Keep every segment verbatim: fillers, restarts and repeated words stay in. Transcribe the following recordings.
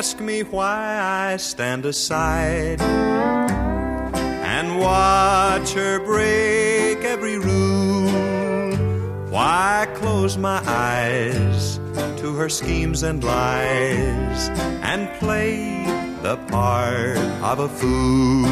ask me why I stand aside and watch her break every rule, why I close my eyes to her schemes and lies and play the part of a fool.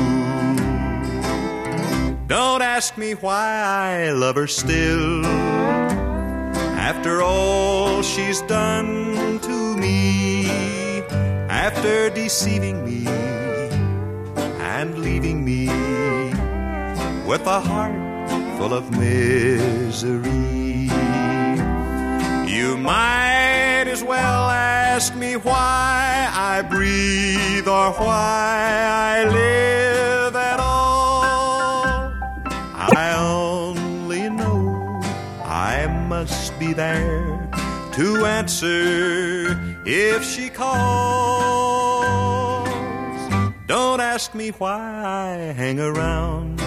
Don't ask me why I love her still, after all she's done to me, after deceiving me and leaving me with a heart full of misery. You might as well ask me why I breathe or why I live at all. I only know I must be there to answer if she calls. Don't ask me why I hang around,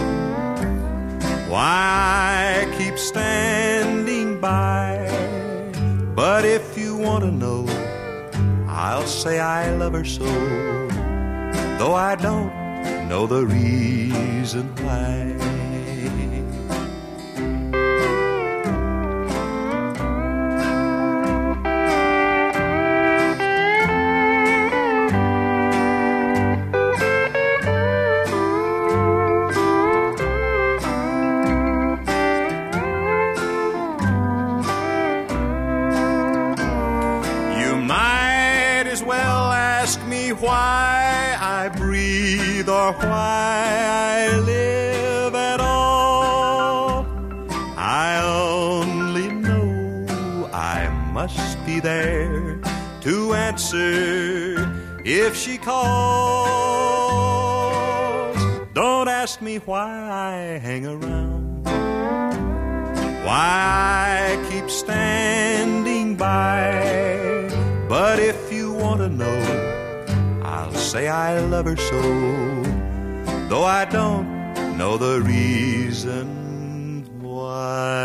why I keep standing by. But if you want to know, I'll say I love her so, though I don't know the reason why. Why I breathe or why I live at all. I only know I must be there to answer if she calls. Don't ask me why I hang around, why I keep standing by. But if you want to know, I'll say I love her so, though I don't know the reason why.